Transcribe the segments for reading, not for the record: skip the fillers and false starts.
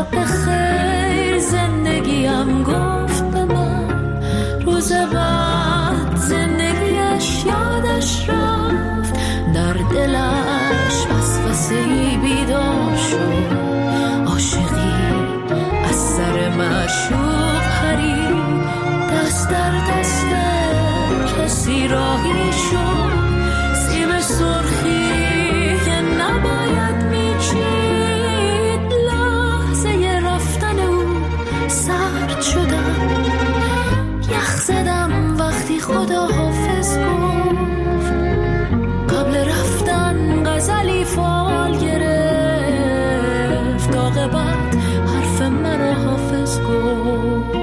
شب خیر زندگیم گفت به من، روز بعد زندگیش یادش رفت، در دلش وسوسه‌ای بیدار شد، عاشقی از سر معشوق پرید، دست در دست کسی راهی شد، سیب سرخی که نباید میچید، لحظه رفتن او سرد شدم، یخ زدم وقتی خدا حافظ گفت، قبل رفتن غزلی فال گرفت، عاقبت حرف مرا حافظ گفت.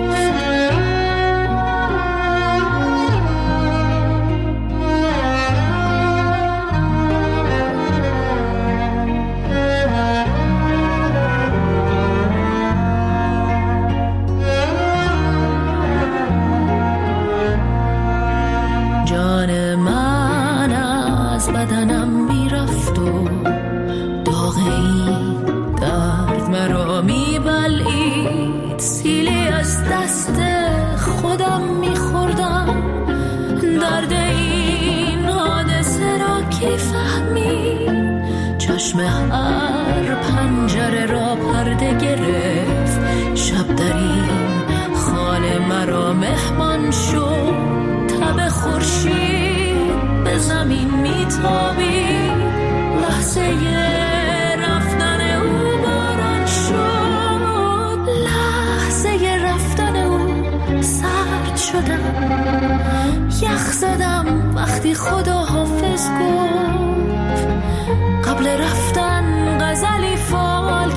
جان من از بدنم میرفت و داغ این درد مرا میبلعید، سیلی از دست خودم میخوردم، درد این حادثه را کی فهمید، چشم هر پنجره را پرده گرفت، شب در این خانه مرا مهمان شد، تب خورشید به زمین میتابید، لحظه رفتن او باران شد، لحظه رفتن او سرد شدم، یخ زدم وقتی خدا حافظ گفت، قبل رفتن غزلی فال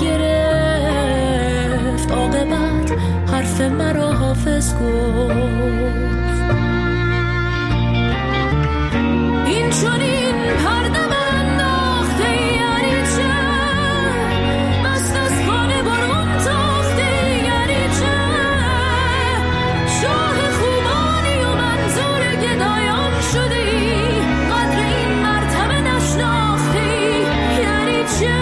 گرفت، عاقبت حرف مرا حافظ گفت. این چنین پرده انداخته یعنی چه، مست از خانه برون تاخته یعنی چه، شاه خوبانی و منظور گدایان شدی، قدر این مرتبه نشناختی یعنی چه.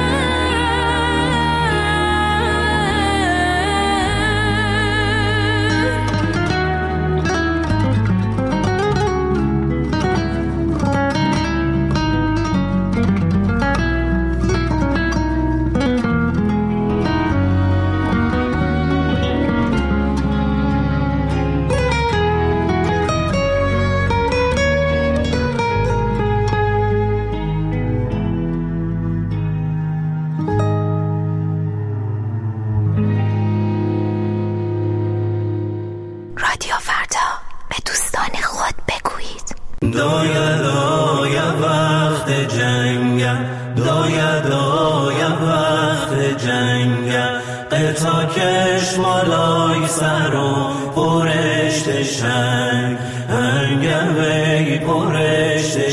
رادیو فردا، به دوستان خود بگویید دایا دایا وقت جنگم، دایا دایا وقت جنگم، قطع کش مالای سر و پرشت شنگ، هنگم وی پرشت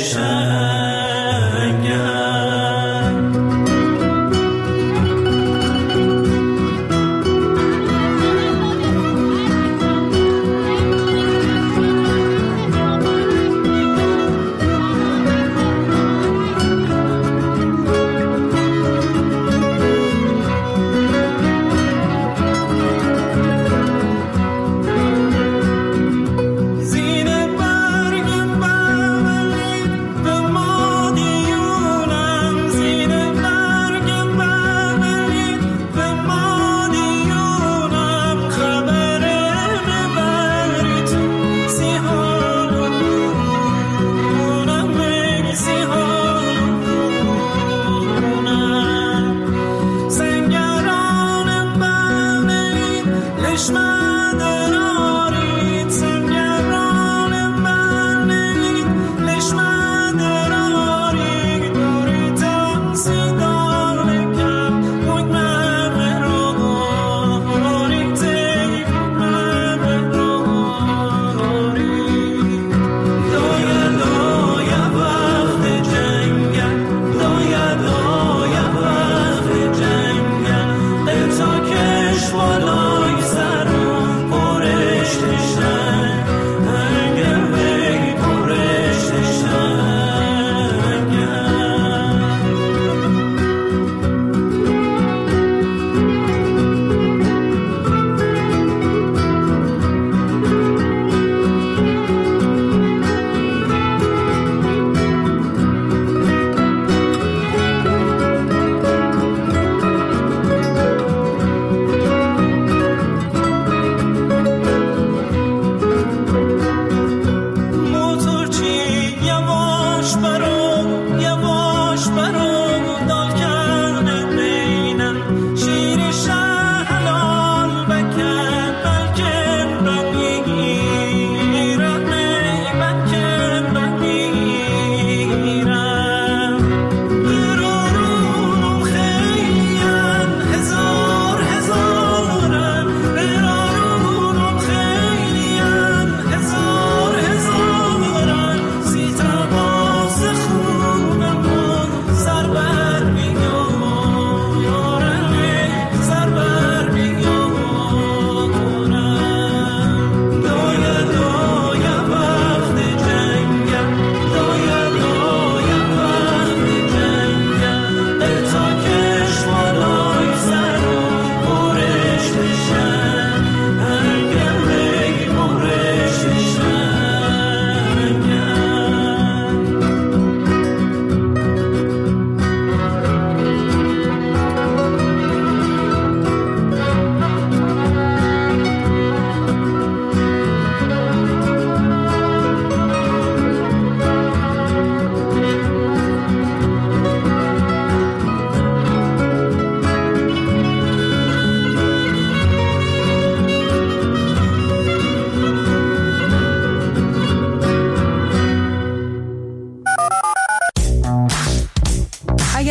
شنگم. زین برگ بغلی به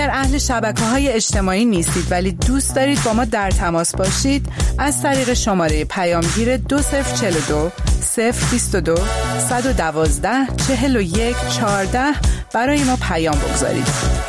اگر اهل شبکه‌های اجتماعی نیستید ولی دوست دارید با ما در تماس باشید، از طریق شماره پیامگیر 2042 022 112 41 14 برای ما پیام بگذارید.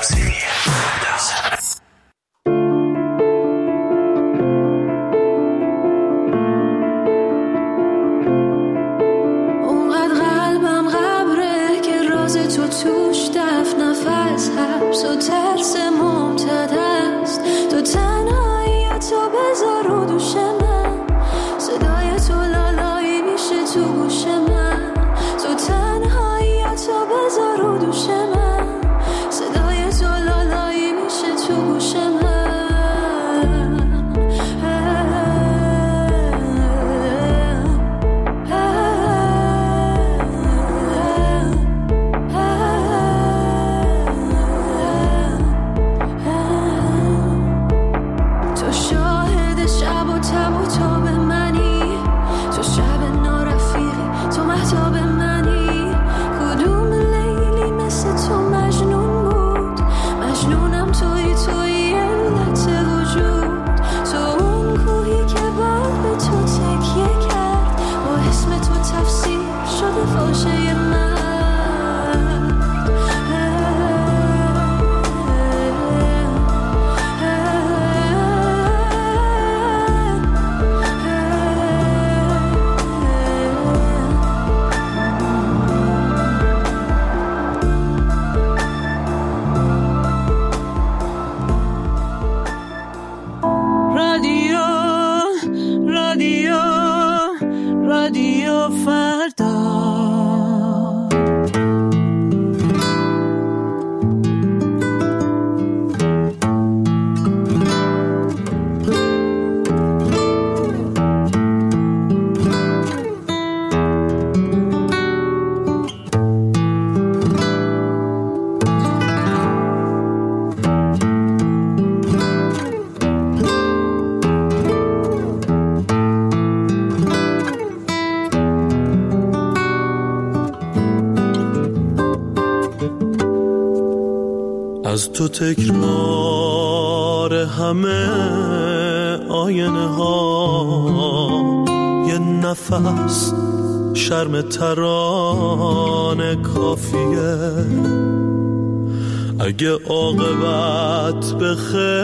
اونقدر قلبم غبره که راز تو توش دفن نفس حبس و ترس ممتد است. تو تنهاییتو بذار رو دوش من، صدای تو لالایی میشه تو گوش من. تو تنهاییتو بذار رو دوش من، صدای تو لالایی میشه تو گوش من. تو شاهد شب و تب و تاب منی، تو شب نارفیقی، تو مهتاب منی. کدوم لیلی مثل تو مجنون بود؟ مجنونم توی علت وجود. تو اون کوهی که بعد به تو تکیه کرد، با اسم تو تفسیر شده فاشه من. رادیو فردا. از تو تکرار همه آینه ها، یه نفس شرم ترانه کافیه. اگه عاقبت به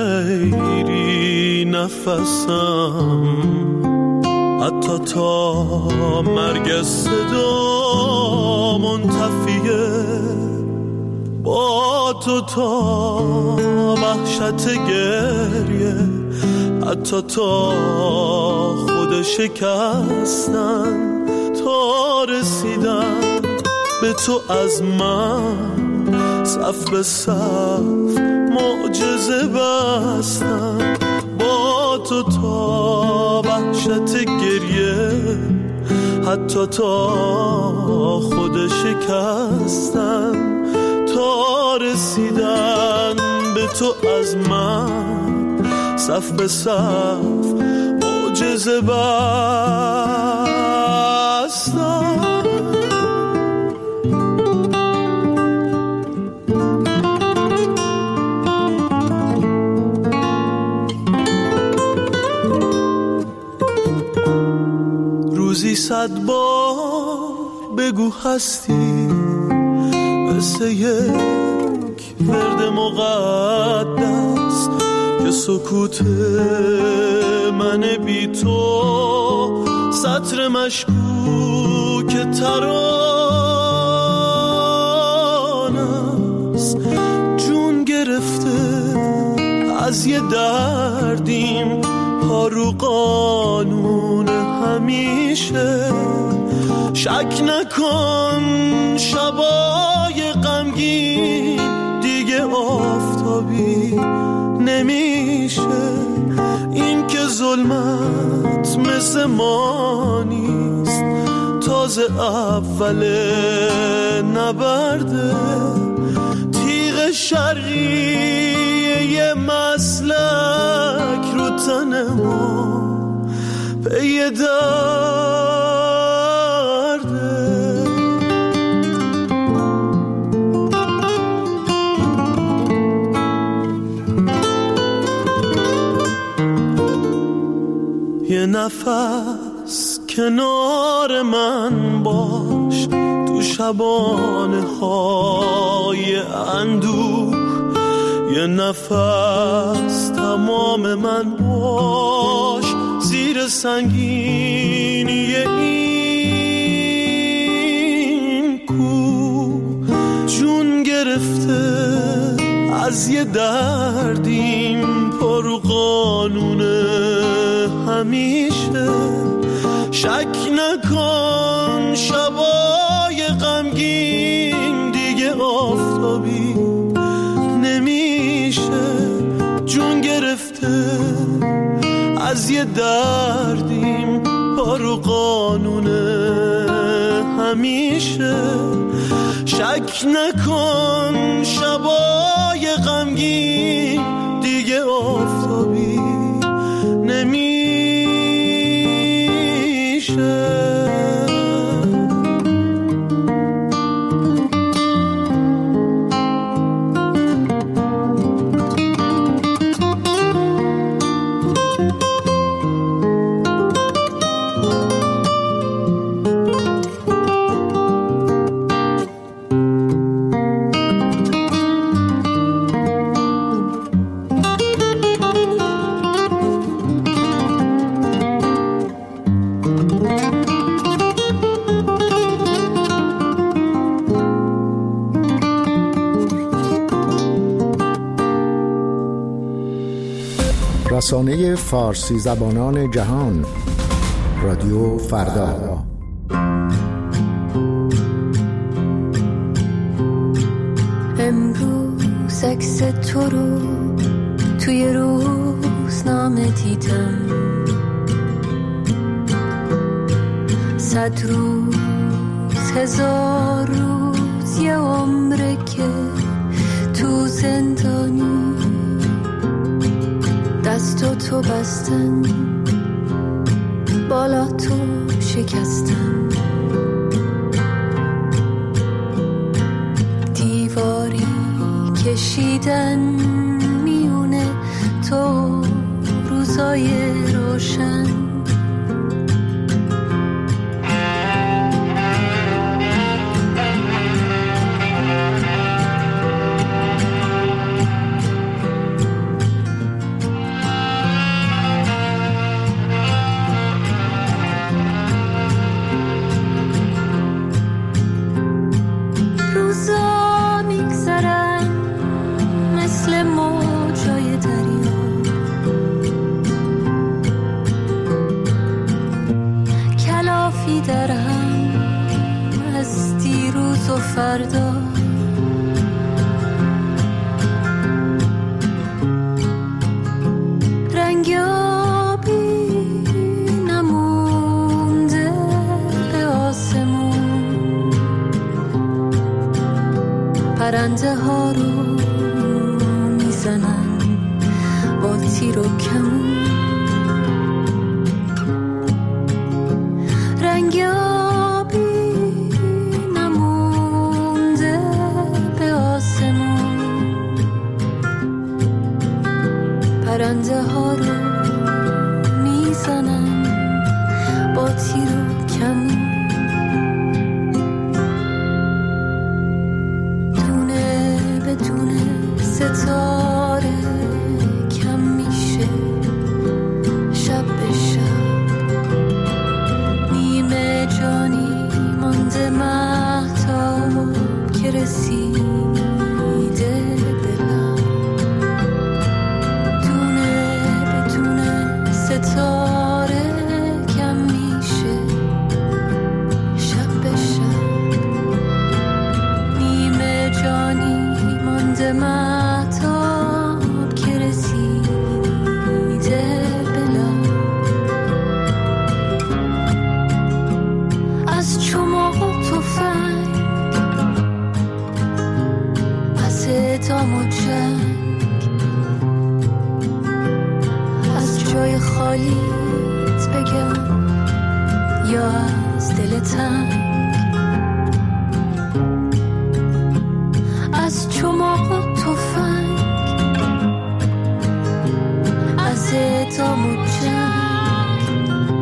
خیری نفسم، حتی تا مرگ صدا منتفیه. با تو تا وحشت گریه، حتی تا خود شکستن، تا رسیدن به تو از من صف به صف معجزه بستن. با تو تا وحشت گریه، حتی تا خود شکستن، تا رسیدن به تو از من صف به صف معجزه بستن. روزی 100 بار بگو هستی، مثل یک ورد مقدس که سکوت من بی تو سطر مشکوک ترانه است. جون گرفته از یه دردیم، پا رو قانون همیشه. شک نکن شبای غمگین دیگه آفتابی نمیشه. این که ظلمت مثل ما نیست، تازه اول نبرده. تیغ شرقیه یه مسلک رو تن ما پی نفس کنار من باش، تو شبانه های اندوه یه نفس تمام من باش، زیر سنگینی این کوه جون گرفته از یه دردیم پر قانونه همیشه. شک نکن شبای غمگین دیگه آفتابی نمیشه، جون گرفته از یه دردیم پر قانونه همیشه. شک نکن شبای غمگین دیگه آفتابی نمیشه. رسانه فارسی زبانان جهان، رادیو فردا. امروز عکس تو رو توی روزنامه دیدم، 100 روز 1000 روز یه عمره که تو زندانی، دستو تو بستن بالا تو شکستن، دیواری کشیدن میونه تو روزای روشن. فردا رنگابی نمونده به آسمون، پرنده ها رو میزنن با تیر و کمون، پرنده ها رو میزنن با تیر و کمون. دونه به دونه ستاره کم میشه، شب به شب نیمه جانی مانده مهتاب که رسیده ستاره کم میشه، شب به شب نیمه جانی مانده مهتاب که رسیده بلا. از چماق و تفنگ، از اعدام و جنگ، جای خالیت بگم یا از دل تنگ، از چماق و تفنگ، از اعدام و جنگ،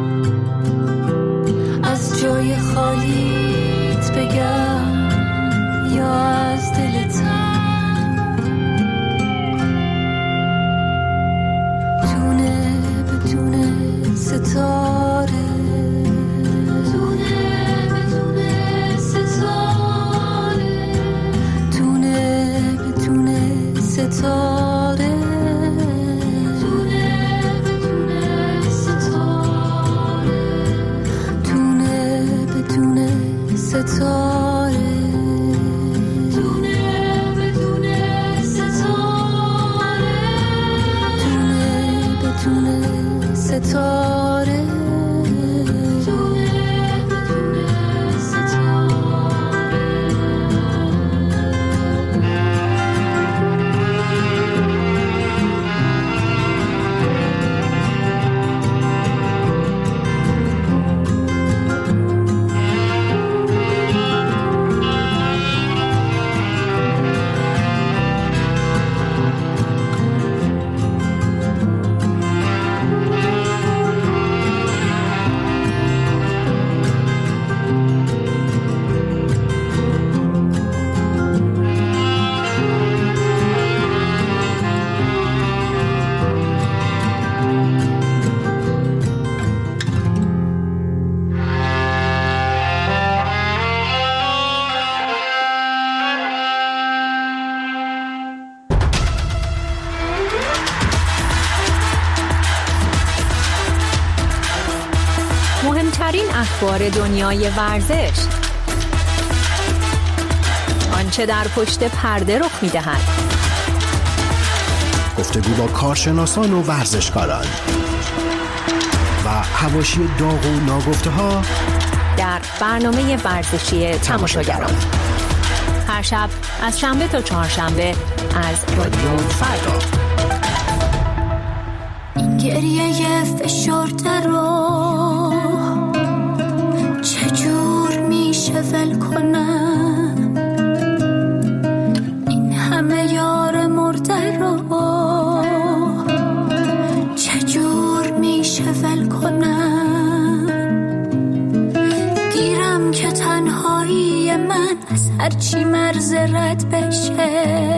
اخبار دنیای ورزش، آنچه در پشت پرده رخ می‌دهد، گفتگو با کارشناسان و ورزشکاران و حواشی داغ و ناگفته‌ها در برنامه ورزشی تماشاگران. هر شب از شنبه تا چهارشنبه از رادیو فردا. این گریه فشرده رو چجور میشه ول کنم؟ این همه یار مرده رو چجور میشه ول کنم؟ گیرم که تنهایی من از هرچی مرز رد بشه،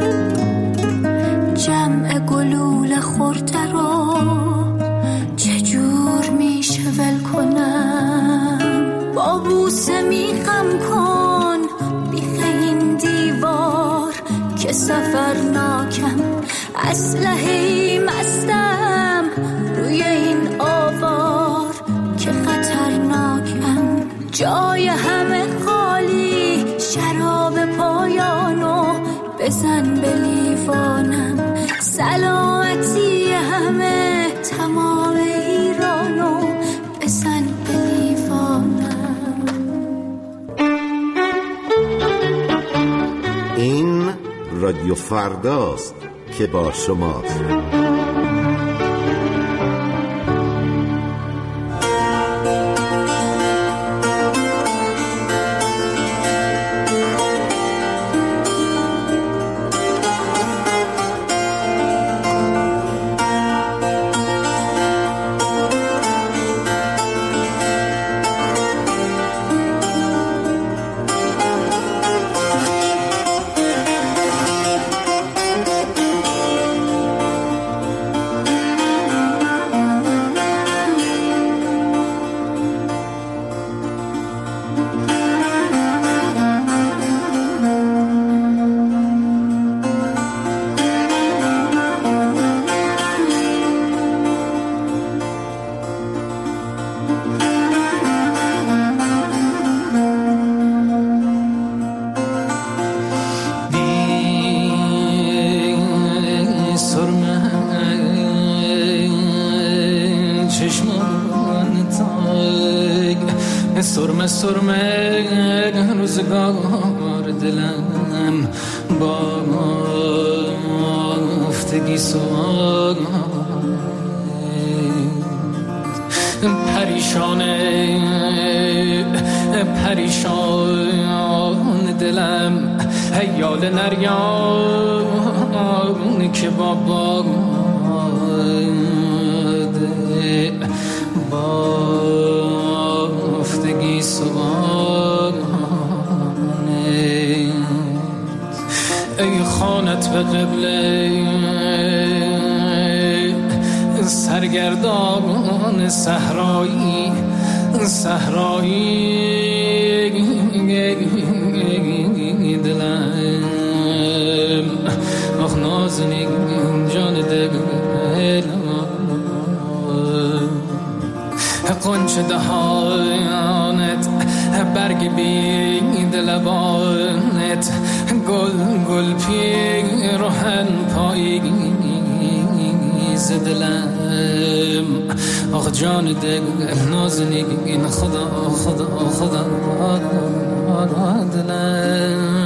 جمع گلوله خورده رو چجور میشه ول کنم؟ با بوسه میخم کن بیخ این دیوار که سفرناکم، اسلحه‌ای مستم روی این آوار که خطرناکم، جای همه خالی، شراب پایانو بزن به لیوانم، سلامتی همه تمام ایرانو بزن به لیوانم. این رادیو فرداست که با شماست. سرمه روزگار دلم بافتگی سواد پریشان دلم، هیال نریان که بابا بافتگی سوانت، ای خانت به قبله سرگردان صحرایی دلم، آخ نازنین جان دلم، قنچ دهانت، برگ بید لبانت، گل پیرهن پاییز دلم، آخ جان دل نازنین خدا دلم.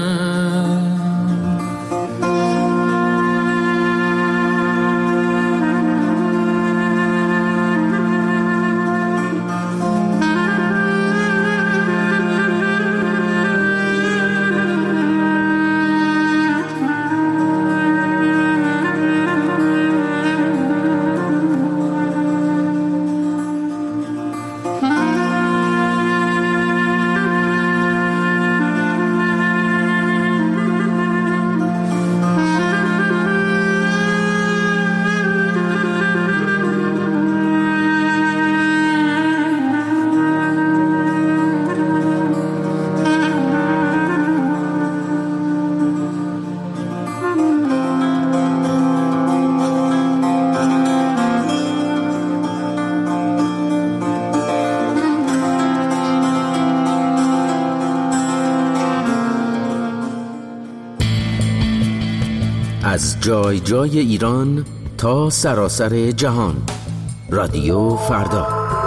از جای جای ایران تا سراسر جهان. رادیو فردا.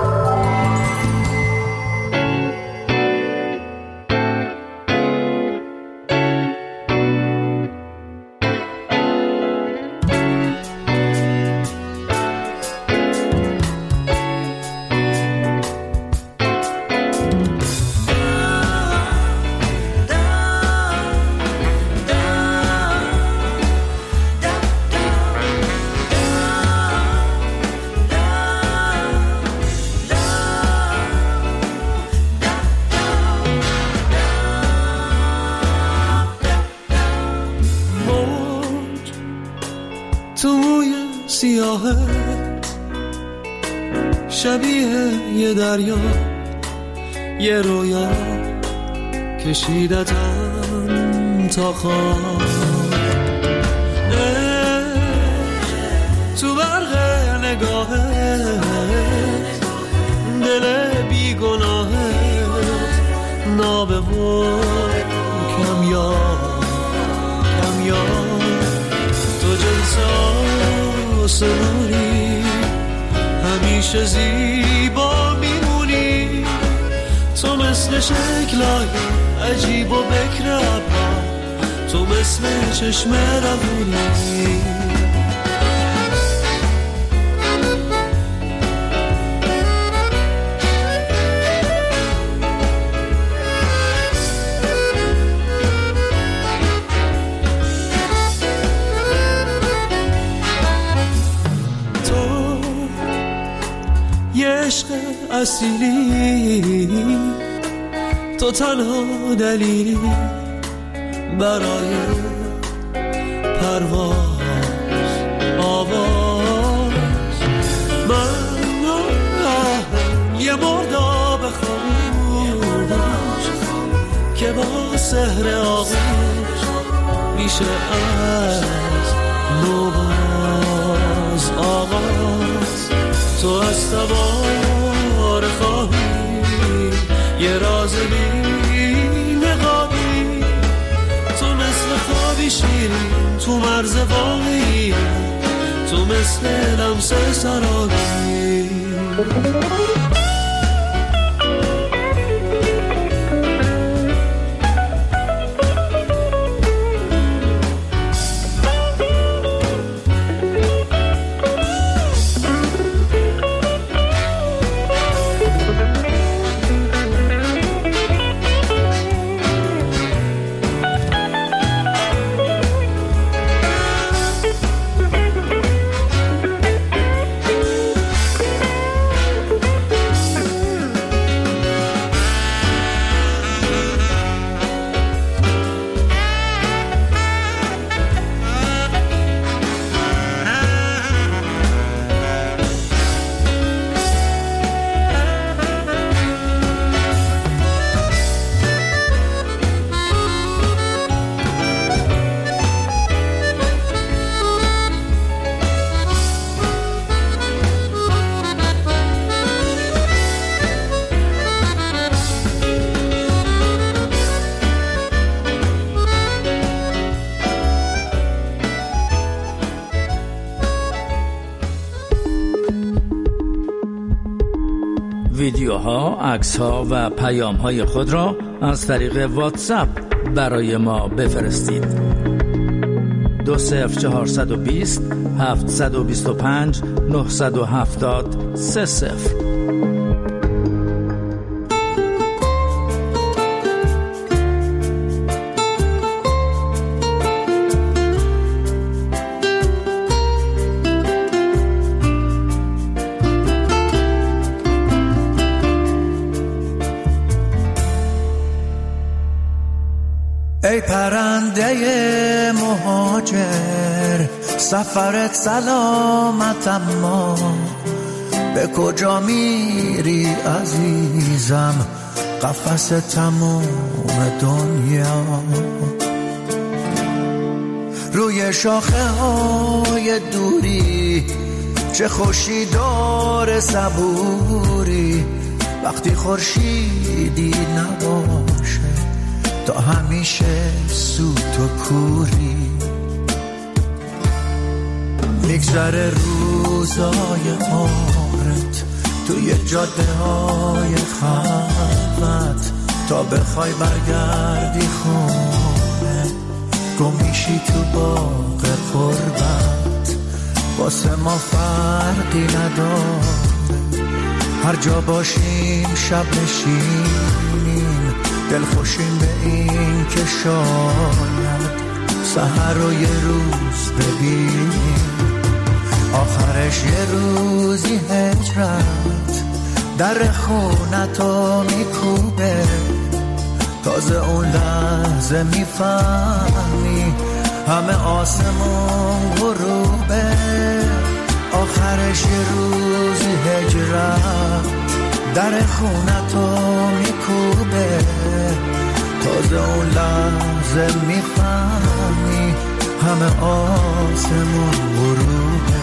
شبیه یه دریا، یه رویا کشیدتم تا خواب، تو برق نگاهت دل بیگناهت نابه و کمیاب تو جنس آسمانی همیشه زیبا میمونی، تو مثل شکلای عجیب و بکر ابرا، تو مثل چشم روونی. عشق اصیلی، تو تنها دلیلی برای پرواز آواز. من یه مرداب خاموش که با سحر آغوش میشه از نوباز آغاز. تو از تبار خواهی یه راز بی نقابی، تو مثل خوابی شیرین تو مرز واقعی، تو مثل لمس سرابی. ویدیوها، عکس‌ها و پیام‌های خود را از طریق واتساپ برای ما بفرستید. 20420 725 970 30. ای پرنده مهاجر سفرت سلامت، اما به کجا میری عزیزم؟ قفس تموم دنیا روی شاخه های دوری، چه خوشی داره صبوری وقتی خورشیدی نباشه، تا همیشه سوت و کوری. میگذره روزای عمرت توی جاده های خلوت تا بخوای برگردی خونه گم میشی تو باغ قربت واسه ما فرقی نداره هر جا باشیم شب نشینیم دلخوشیم به این که شاید سحر رو یه روز ببینیم آخرش یه روزی هجرت در خونتو میکوبه تازه اون لحظه میفهمی همه آسمون غروبه آخرش یه روزی هجرت در خونتو میکوبه تازه اون لحظه میفهمی همه آسمون غروبه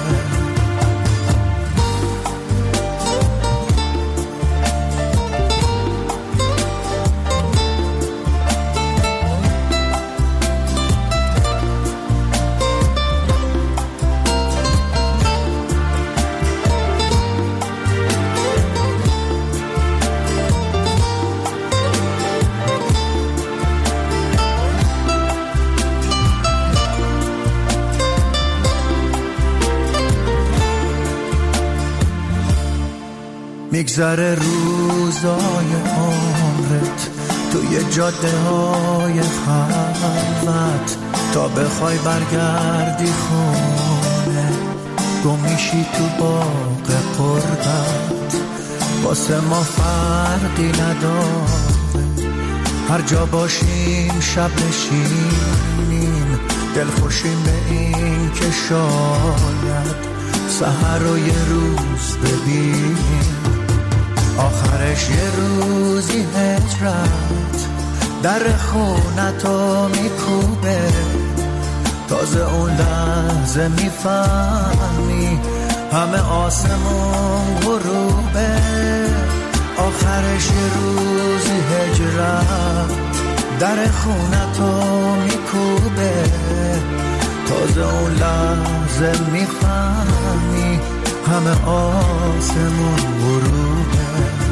میگذره روزای عمرت توی جاده های خلوت تا بخوای برگردی خونه گم میشی تو باغ قربت واسه ما فرقی نداره هر جا باشیم شب نشینیم دلخوشیم به این که شاید سحر رو یه روز ببینیم آخرش یه روزی هجرت در خونتو میکوبه تازه اون لحظه میفهمی همه آسمون غروبه آخرش یه روزی هجرت در خونتو میکوبه تازه اون لحظه میفهمی همه آسمون غروبه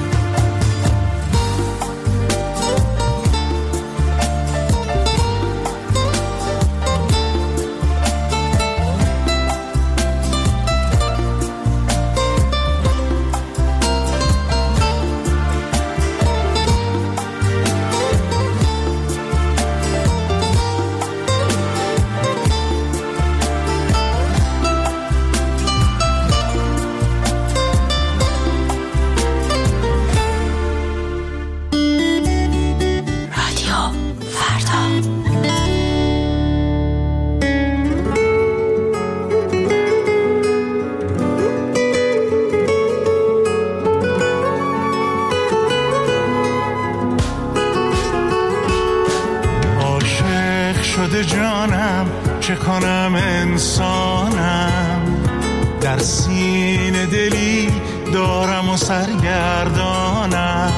چه کنم انسانم در سینه دلی دارم و سرگردانم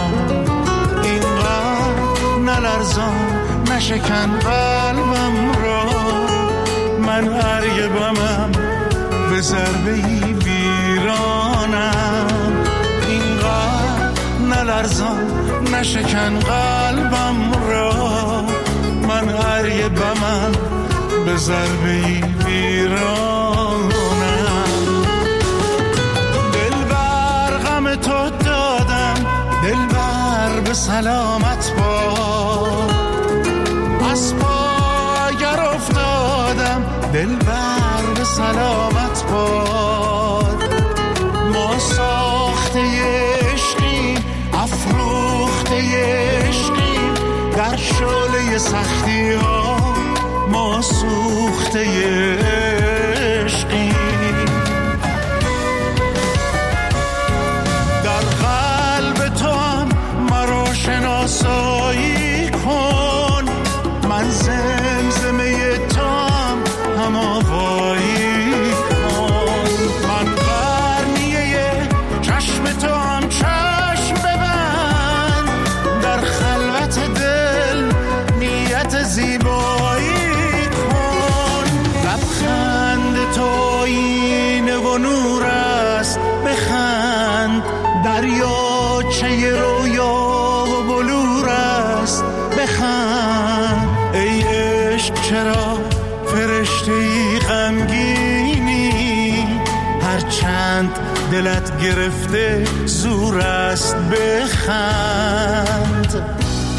اینقدر نلرزان نشکن قلبم را من ارگ بمم به ضربه‌ای ویرانم اینقدر نلرزان نشکن قلبم را من ارگ بمم به ضربه‌ای ویرانم دل بر غم تو دادم دل بر به سلامت باد از پاگر افتادم دل بر به سلامت باد ما ساخته عشقی افروخته عشقی در شعله سختی ها ما سوخته عشقی در قلب تو هم مرا شناسایی کن من زمزمه تو هم آوایی کن من قرنیه چشم تو هم چشم ببند در خلوت دل نیت زیبایی کن لبخند فرشته‌ای غمگینی، هرچند دلت گرفته زور است بخند.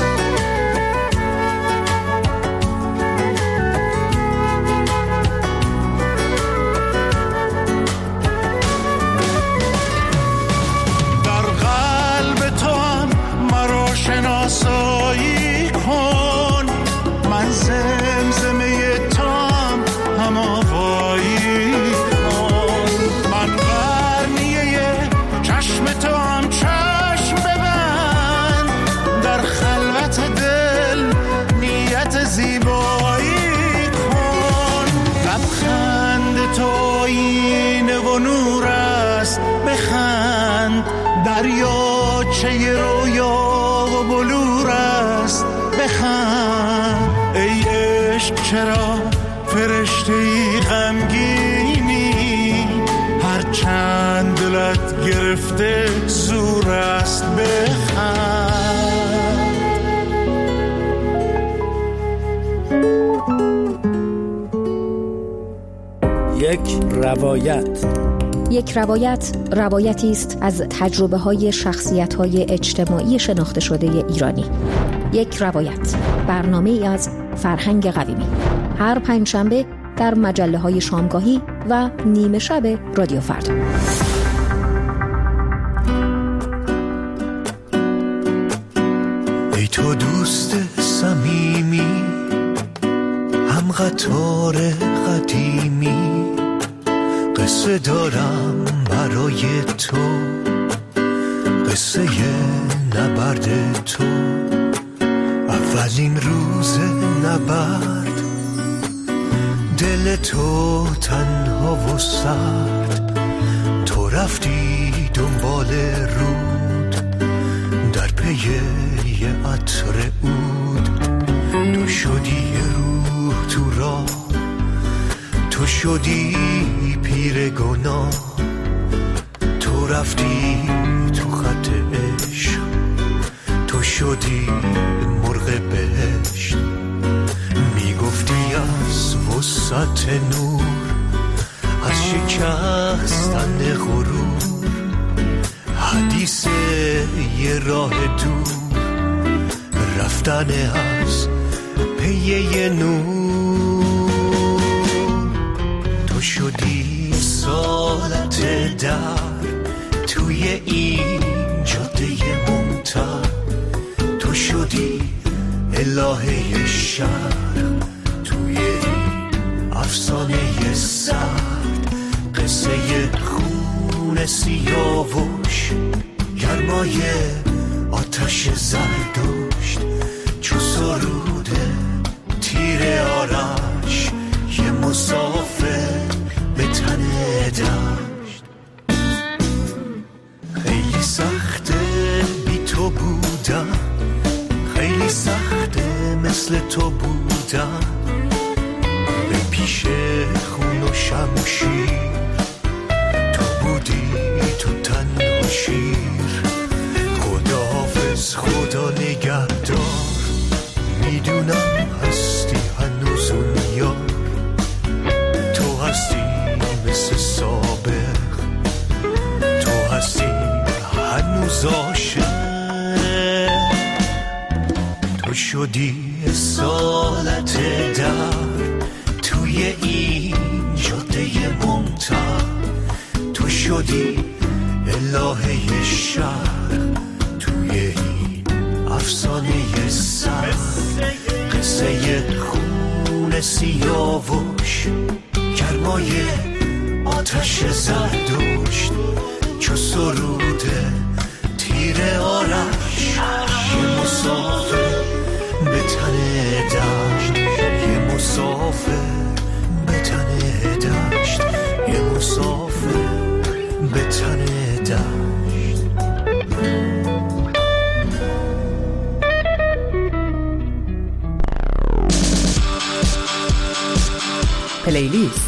شناسایی کن، من زمزمه تام هم آوایی کن، من قرنیه چشم تام چشم ببند، در خلوت دل نیت زیبایی کن، لبخند تو آینه و نور است بخند، دریاچه رویا بلور است بخند. ای عشق چرا فرشته‌ای غمگینی، هرچند دلت گرفته زور است بخند. یک روایت روایتی است از تجربه‌های شخصیت‌های اجتماعی شناخته شده ایرانی. یک روایت، برنامه‌ای از فرهنگ قویمی، هر پنجشنبه در مجله‌های شامگاهی و نیمه شب رادیو فردا. ای تو دوست صمیمی، هم قطار قدیمی، قصه دارم برای تو، قصه نبرد تو، اولین روز نبرد، دل تو تنها و سرد، تو رفتی دنبال رود، در پی یه عطر عود، تو شدی روح تو راه، تو شدی پیر گناه، تو رفتی تو خط عشق، تو شدی مرغ بهشت، میگفتی از وسعت نور، از شکستن غرور، حدیث یه راه دور، رفتن از پی یه نور، تو شدی سالت در توی این جاده ممتد، تو شدی الهه شهر توی این افسانه سرد، قصه خون سیاوش، گرمای آتش زردشت، چو سروده تیر آرش، یه مسافر به تن دشت. خیلی سخته بی تو بودم، خیلی سخته مثل تو بودم، به پیش خون و شمشیر، تو بودی تو تن و شیر، خداحافظ خدا نگهدار، میدونم هستی هنوز اون یار، تو هستی مثل سابق، تو هستی هنوز عاشق، تو شدی سالت در توی این جاده ممتد، تو شدی الهه شهر توی این افسانه سر، قصه خون سیاوش، گرمای آتش زردشت، چو سروده تیر آرش، یه مسافر به تن دشت، یه مسافر به تن دشت، یه مسافر به تن دشت. پلیلیست.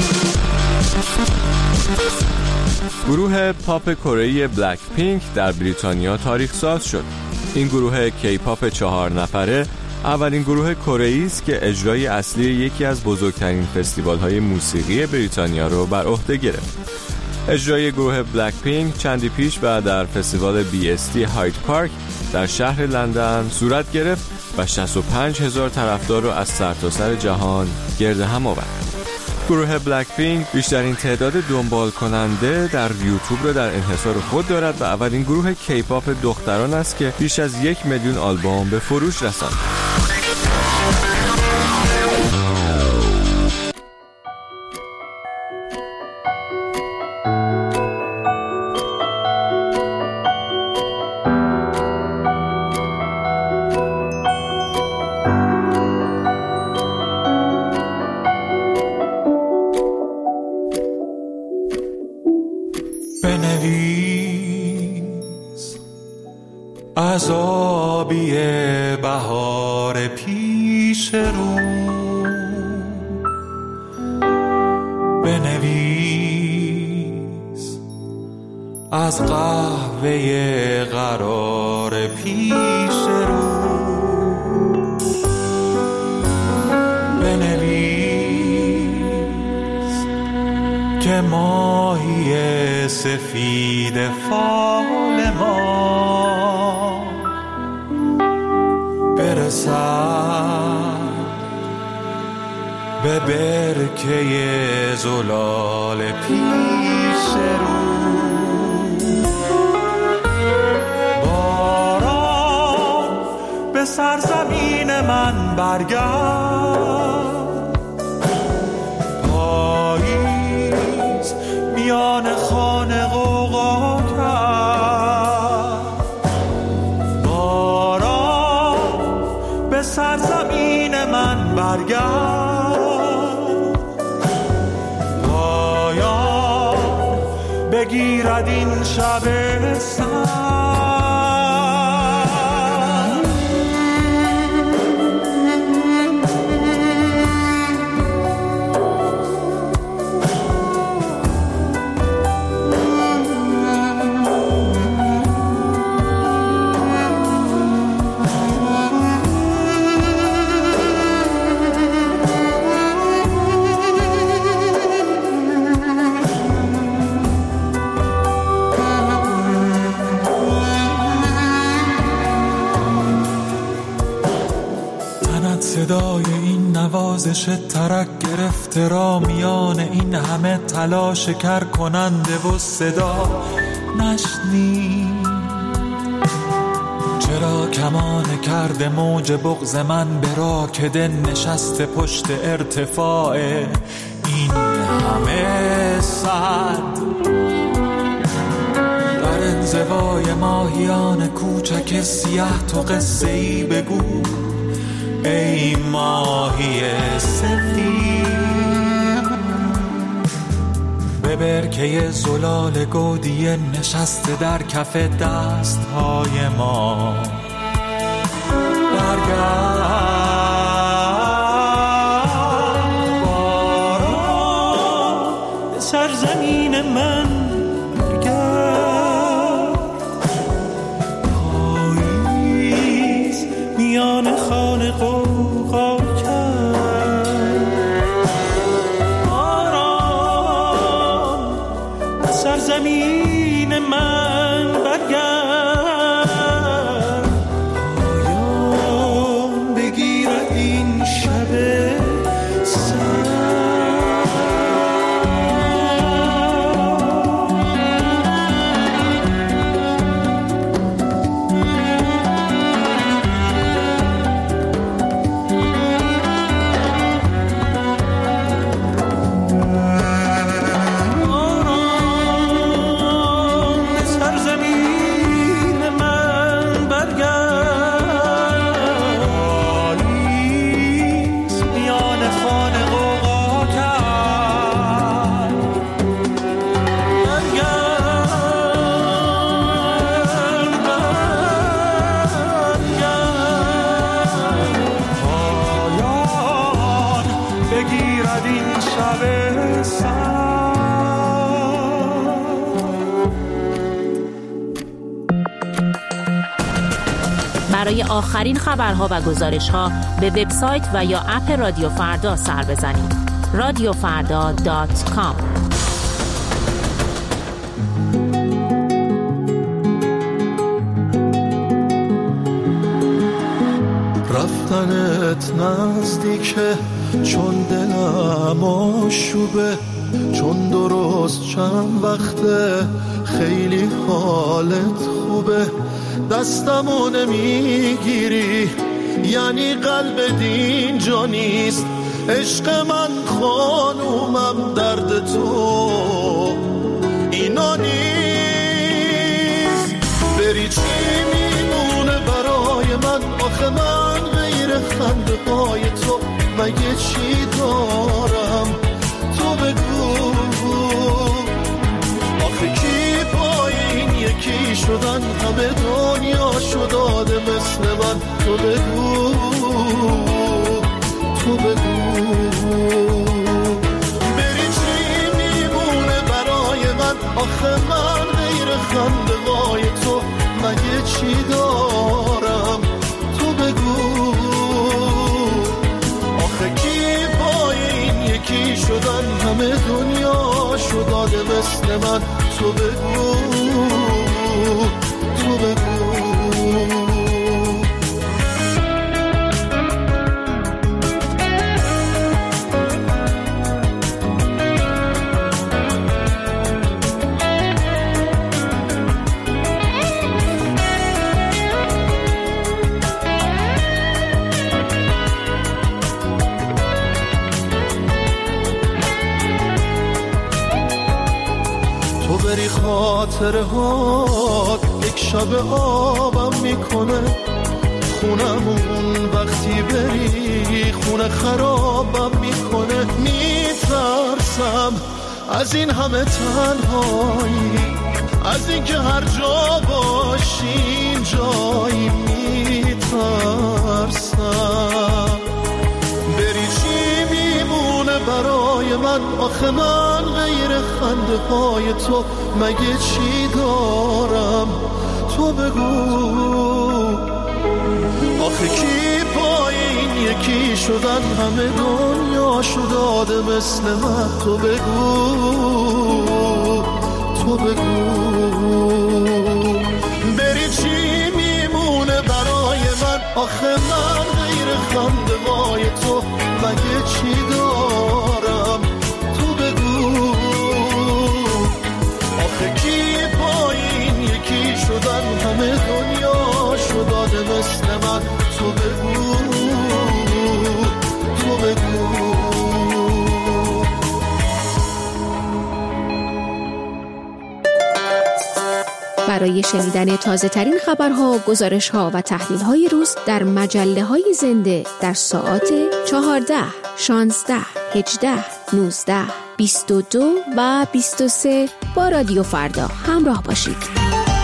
گروه پاپ کره‌ای بلک پینک در بریتانیا تاریخ ساز شد. این گروه کی پاپ 4 نفره اولین گروه کره‌ای است که اجرای اصلی یکی از بزرگترین فستیوال‌های موسیقی بریتانیا رو بر عهده گرفت. اجرای گروه بلک پینک چندی پیش بعد در فستیوال BST هاید پارک در شهر لندن صورت گرفت و 65,000 طرفدار رو از سرتاسر جهان گرد هم آورد. گروه بلک پینک بیشترین تعداد دنبال کننده در یوتیوب را در انحصار خود دارد و اولین گروه کیپاپ دختران است که بیش از 1 میلیون آلبوم به فروش رساند. از آبی بهار پیش رو بنویس، از قهوه قرار پیش رو بنویس که ماهی سفید فال ما برسد به برکه زلال پیش رو. باران به سرزمین من برگرد، پاییز میان خانه غوغا به سرزمین من برگرد، پایان بگیرد این شب سرد. صدای این نوازش ترک گرفته را میان این همه تلاش کر کننده و صدا نشنی. چرا کمان کرده موج بغض من به راکده نشسته پشت ارتفاع این همه صد؟ در انزوای ماهیان کوچک سیاه تو قصه ای بگو ای ماهی سفید، به برکه زلال گودی نشسته در کف دستهای ما برگرد. باران به سرزمین من برگرد، پاییز میان خانه غوغا کرد. باران به سرزمین من برگرد، پایان بگیرد این شب برای آخرین خبرها و گزارش‌ها به وبسایت و یا اپ رادیو فردا سر بزنید. radiofarda.com. رفتنت نزدیکه چون دلم آشوبه، چون درست چند وقته خیلی حالت خوبه. دستمو نمیگیری یعنی قلب دین جا نیست. عشق من خانومم درد تو اینا نیست. بری چی میمونه برای من؟ آخه من غیر خنده های تو مگه چی دارم؟ تو بگو آخه کی پای این یکی شدن؟ همه دنیا شد آدم مثل من. تو بگو تو بگو بری چی میمونه برای من؟ آخه من غیر خنده های تو مگه چی دارم؟ تو بگو آخه کی پای این یکی شدن؟ همه دنیا شد آدم مثل من. تو بگو تو بگو. بری خاطره ها یک شب آبم میکنه. خونمون وقتی بری خونه خرابم میکنه. میترسم از این همه تنهایی، از این که هر جا باشیم جایی. میترسم بری چی میمونه برای من؟ آخه من غیر خنده های تو مگه چی دارم؟ تو بگو آخه کی پای این یکی شدن؟ همه دنیا شد آدم مثل من. تو بگو تو بگو بری چی میمونه برای من؟ آخه من غیر خنده های تو مگه چی دارم؟ تو بگو آخه کی پای این یکی شدن؟ همه دنیا شد آدم مثل من. تو بگو تو بگو. برای شنیدن تازه ترین خبرها، گزارشها و تحلیل های روز در مجله های زنده در ساعات 14، 16، 18، 19، 22 و 23 با رادیو فردا همراه باشید.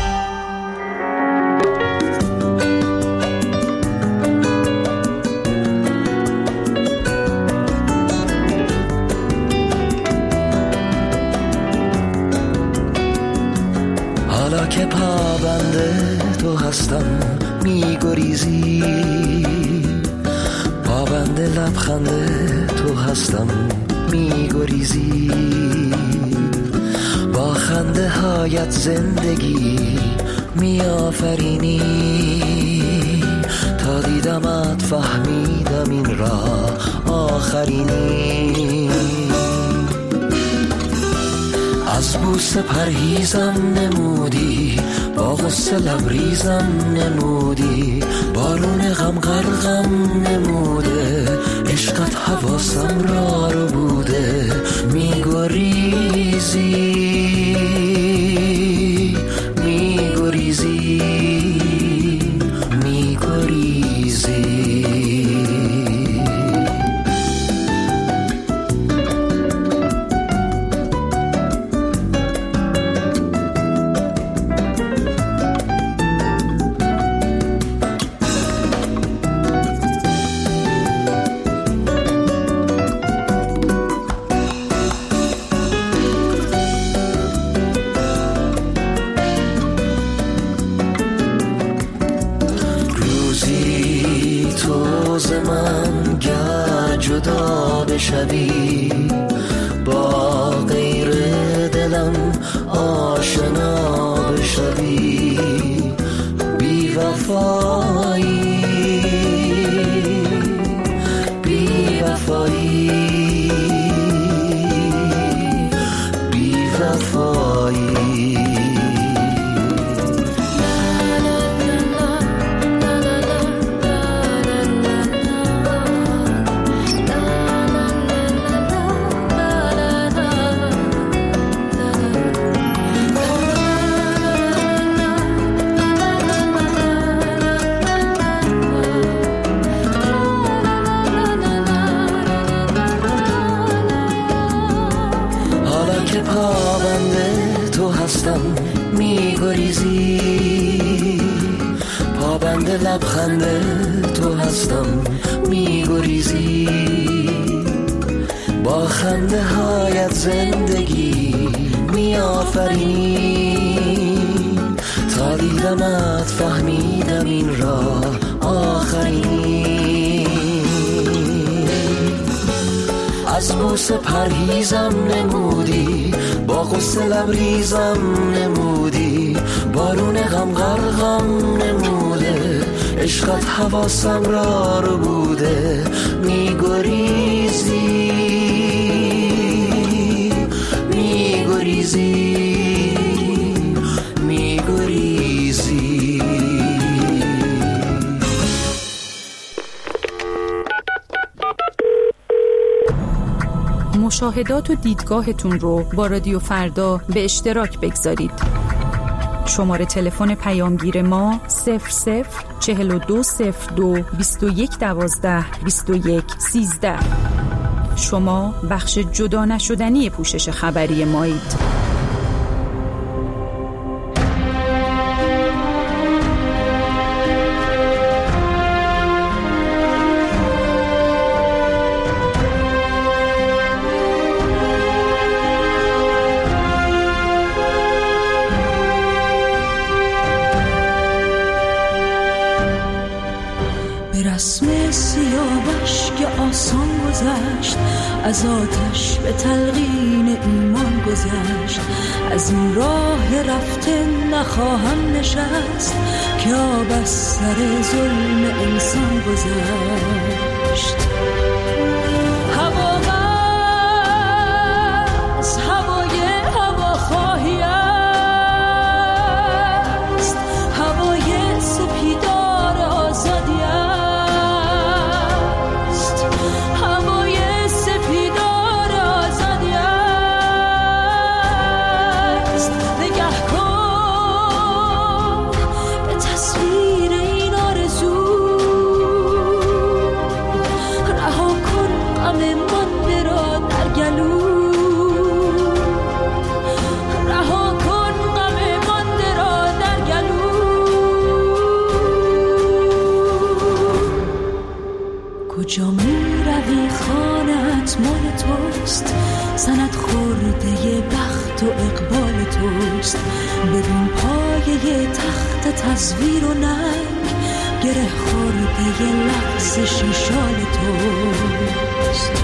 حالا که پابنده تو هستم میگریزی، پابنده لبخنده تو هستم میگریزی. با خنده هایت زندگی میآفرینی. تا دیدمت فهمیدم این راه آخرینی. از بوسه پرهیزم نمودی، با غصه لبریزم نمودی. بارون غم غرقم نموده، عشقت حواسم را رو بوده. میگریزی میگریزی میگریزی. با غیر دلم آشنا بشوی، بی وفایی بی وفایی بی وفایی. میگریزی، پابند لبخند تو هستم میگریزی، با خنده هایت زندگی میآفرینی، تا دیدمت فهمیدم این راه آخرین. از بوسه پرهیزم نمودی، با غصه لبریزم نمودی، بارون غم غرقم نموده، عشقت حواسم را رو بوده، میگریزی میگریزی میگریزی. مشاهدات و دیدگاهتون رو با رادیو فردا به اشتراک بگذارید. شماره تلفن پیامگیر ما 00420221122113. شما بخش جدا نشدنی پوشش خبری مایید. رسم سیاوش که آسان گذشت، از آتش به تلقین ایمان گذشت، از این راه رفته نخواهم نشست، که آب از سر ظلم انسان گذشت. کجا می روی خانت مال توست، سند خورده بخت و اقبال توست، ببین پایه تخت تصویر و ننگ، گره خورده لغز شیشال توست.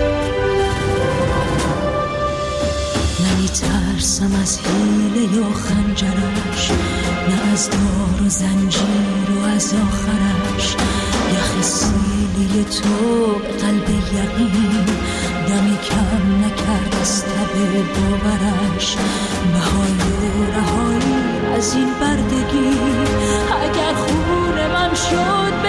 نمی ترسم از حیله یا خنجرش، نه از دار و زنجیر و از آخرش، یخ سیلی تو قلب یقین، دمی کم نکرد از تب باورش، بهای رهایی از این بردگی، اگر خون من شد